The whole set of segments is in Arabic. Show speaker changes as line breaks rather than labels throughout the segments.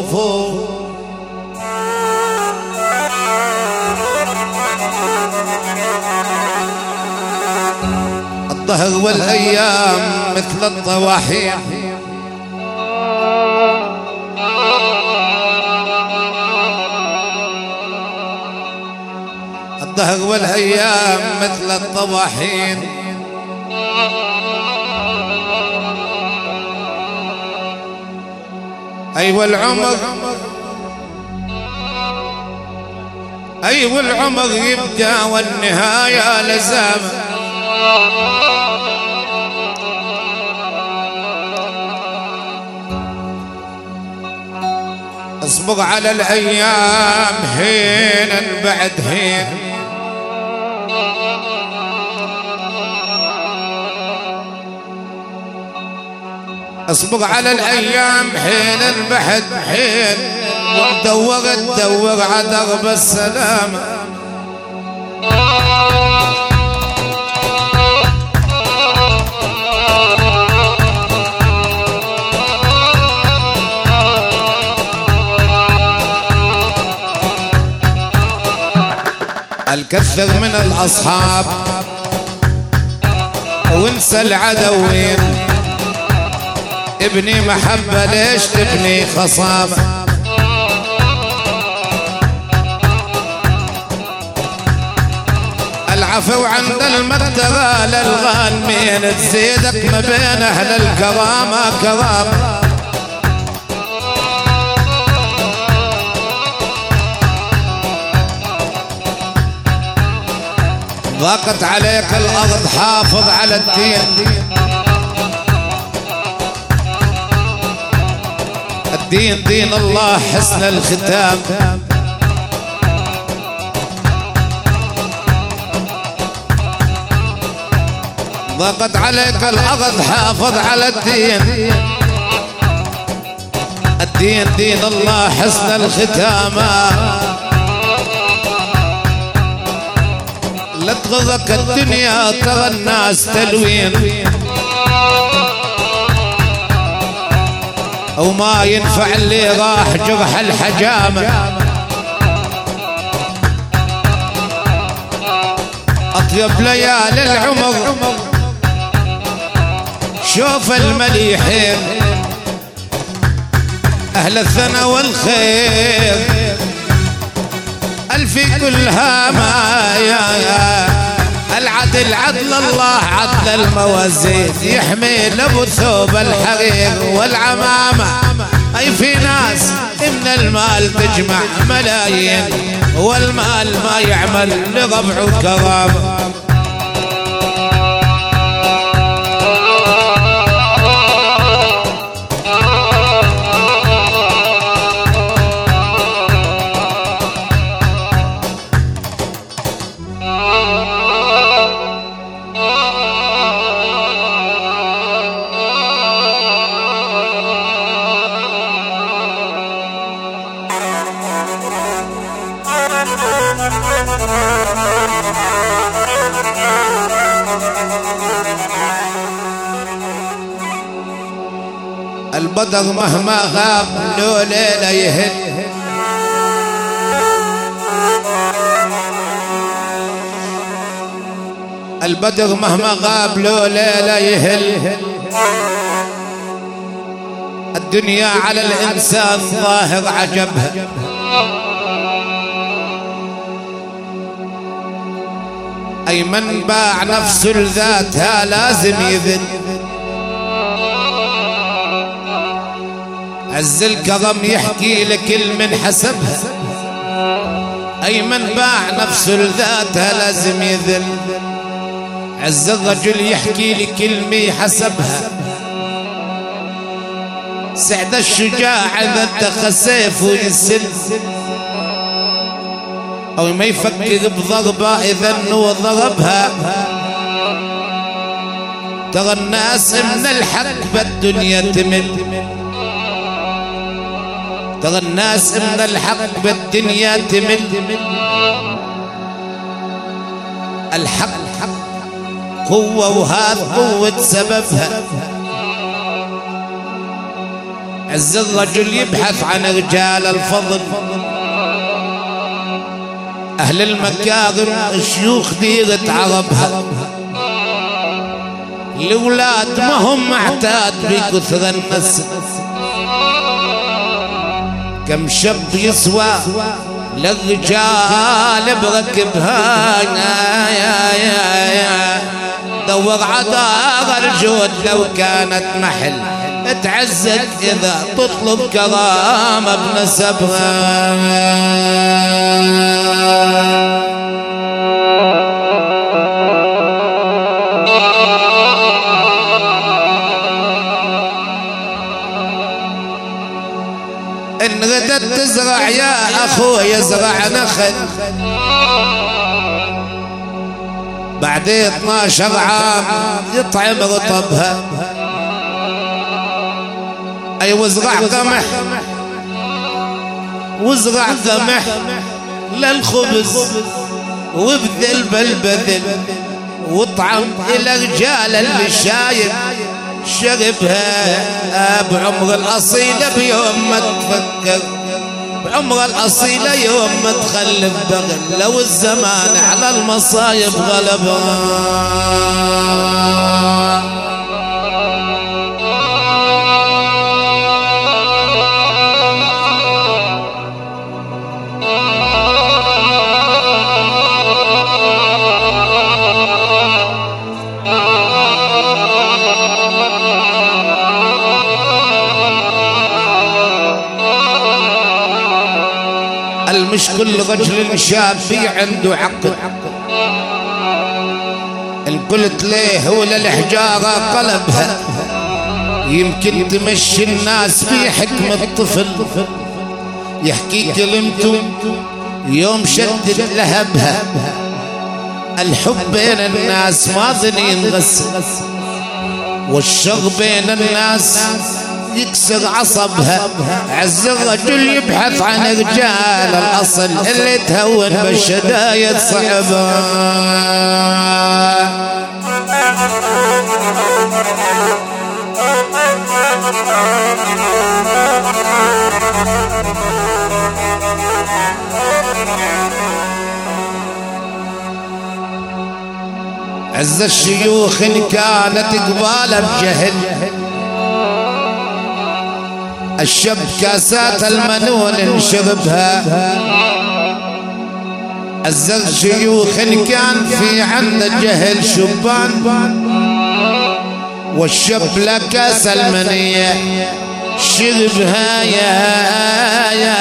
الظهر والأيام مثل الطواحين، الظهر والأيام مثل الطواحين، أيوة العمر أيوة العمر يبدأ والنهاية لزام. اصبر على الأيام حينا بعد حين، اصبر على الأيام حينا بعد حين، تدور على درب السلامة. الكثر من الأصحاب وانسى العدوين، ابني محبة ليش تبني خصامة. العفو عند المبتغى للغانمين، تزيدك ما بين أهل الكرامة كرامة. ضاقت عليك الأرض حافظ على الدين، الدين دين الله حسن الختام. ضاقت عليك الأرض حافظ على الدين، الدين دين الله حسن الختام. لا تغرك الدنيا ترى الناس تلوين، وما ينفع اللي راح جرح الحجامة. أطيب ليالي العمر شوف المليحين، أهل الثنا والخير الفي كلها ما العدل عدل الله عدل الموازين، يحمي لابو ثوب الحرير والعمامة. أي في ناس من المال تجمع ملايين، والمال ما يعمل لربع كرامة. البدر مهما غاب لو ليلة يهل، البدر مهما غاب لو ليلة يهل. الدنيا على الإنسان ظاهر عجبها، أي من باع نفسه لذاتها لازم يذل. عز الكرم يحكي لكل من حسبها، أي من باع نفسه لذاتها لازم يذل. عز الرجل يحكي لكلمة حسبها، سعد الشجاع إذا اتخذ سيفه يسل، أو ما يفكر بضربة إذا إنه ضربها. ترى الناس من الحق بالدنيا تمل، ترى الناس من الحق بالدنيا تمل. الحق قوة وهذا قوة سببها، عز الرجل يبحث عن رجال الفضل، أهل المكارم، شيوخ ديرة عربها. الأولاد ما هم معتاد بكثر النسل، كم شاب يسوى للرجال بركبها. دور عدار الجود لو كانت محل تعزك إذا تطلب كرامة بنسبها. إن غدت تزرع يا أخوي يزرع نخل، بعد 12 عام يطعم رطبها. أي وزرع قمح وزرع قمح للخبز، وابذل بالبذل واطعم إلى رجال اللي شايب شربها. بعمر الأصيلة بيوم ما تفكر، بعمر الأصيلة يوم ما تخلف بغل، لو الزمان على المصايب غلبها. مش كل رجل شاب عنده عقل، إن قلت ليه ولا الحجارة قلبها. يمكن تمشي الناس في حكمة طفل، يحكي كلمته يوم شدد لهبها. الحب بين الناس ما ظن ينغسل، والشر بين الناس يكسر عصبها. عز الرجل يبحث عن رجال الأصل اللي تهون بالشدايد صعبها. عز الشيوخ إن كانت قبالة بجهل، الشب كاسات المنون شربها. عز الشيوخ إن كان في عند الجهل شبان، والشب لكاس المنية شربها. يا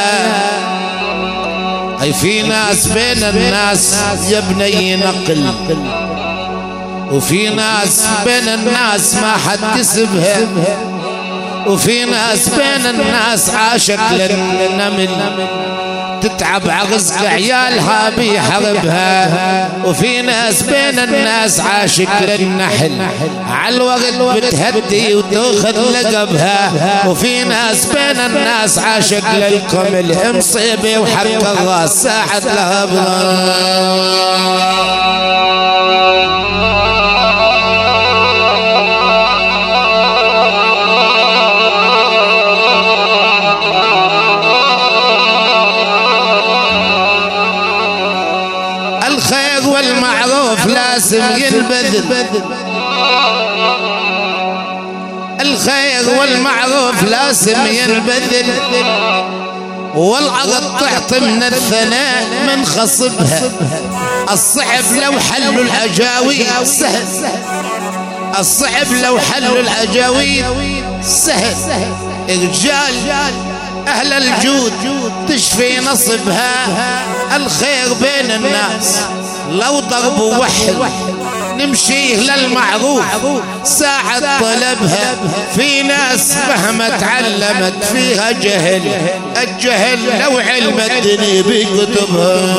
أي في ناس بين الناس يا بني نقل، وفي ناس بين الناس ما حد يسبها، وفي ناس بين الناس عاشق للنمل تتعب عرزق عيالها بيحربها. وفي ناس بين الناس عاشق للنحل عالوقت بتهدي وتاخذ لقبها. وفي ناس بين الناس عاشق للكمل مصيبه وحرق الراس ساعد لها لازم ينبذل. الخير والمعروف لازم ينبذل، والعرض تعطي من الثناء من خصبها. الصعب لو حلوا الأجاويد سهل، الصعب لو حلوا الأجاويد سهل. رجال أهل الجود تشفي نصبها. الخير بين الناس لو ضربوا وحل نمشيه للمعروف ساعة طلبها. في ناس مهما تعلمت فيها جهل، الجهل لو علم الدنيا بكتبها.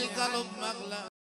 هالقلب مغلى.